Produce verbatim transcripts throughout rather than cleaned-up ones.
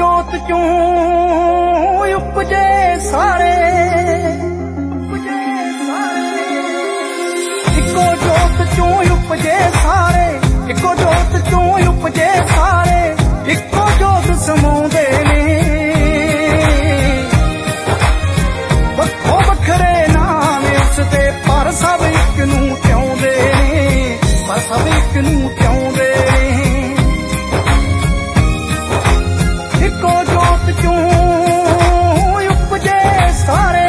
जोत चों उपजे सारे, इको जोत चों उपजे सारे, इको जोत चों उपजे सारे, इको जोत समाउंदे ने। वक्खो वखरे नाम उसदे पर सब इक नूं ध्याउंदे ने, पर सब इक नूं ध्याउंदे ने। इको जोत चों उपजे सारे,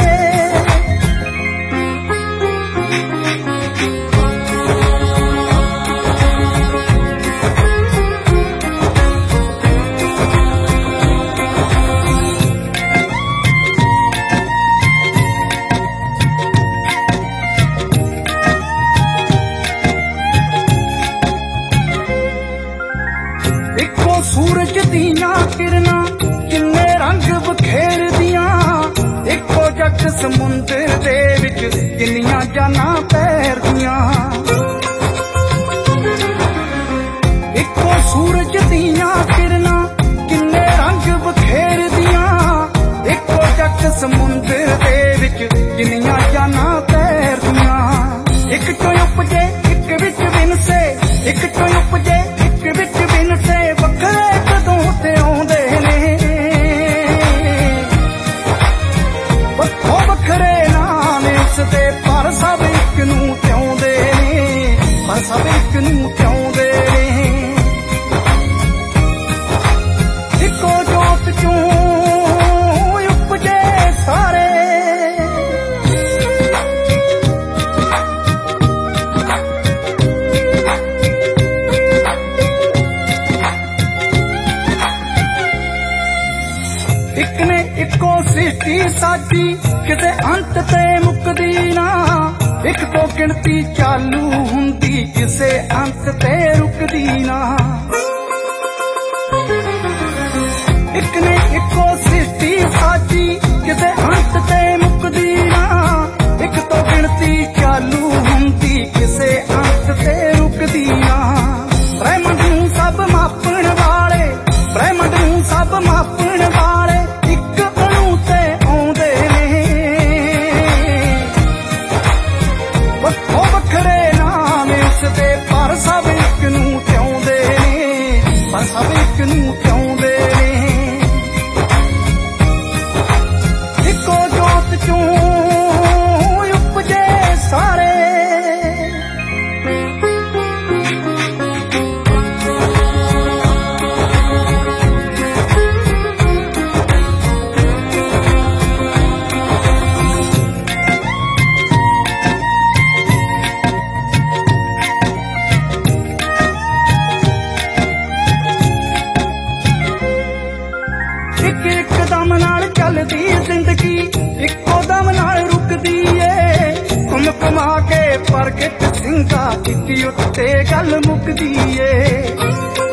इको सूरज दियां किरना किन्ने रंग बखेरदियां, इको जग समुंदर दे विच किन्नियां जाना तैरदियां। इको सूरज दियां किरना किन्ने रंग बखेरदियां, इको जग समुंदर दे विच किन्नियां जाना तैरदियां। इक चों उपजे इक विच विनसे, इक चों उपजे इक विच विनसे, वखरे कदों ते आउंदे ने। वक्खो वखरे नाम उसदे पर सब इक नूं ध्याउंदे ने, पर सब इक नूं ध्याउंदे ने। इको जोत चों उपजे सारे, इक ने इको सृष्टि साजी किते अंत ते मुकदी ना, इक तो गिणती चालू हुंदी किसे अंत ते रुकदी ना। इक ने इको सृष्टि साजी किते अंत ते मुकदी ना, इक तो गिणती चालू हुंदी किसे अंत ते रुकदी ना। ब्रह्मंड नूं सब मापण वाले, ब्रह्मंड नूं सब मापण वाले इक अणु ते आउंदे ने। वक्खो वखरे नाम उसदे पर सब इक नूं ध्याउंदे ने, पर सब इक नूं ध्याउंदे ने। इको जोत चों उपजे सारे, इक इक दम नाल चलदी जिंदगी, इको दम नाल रुकदी ए। घुम घुमा के प्रगट सिंगा इक उत्ते गल मुकदी ए।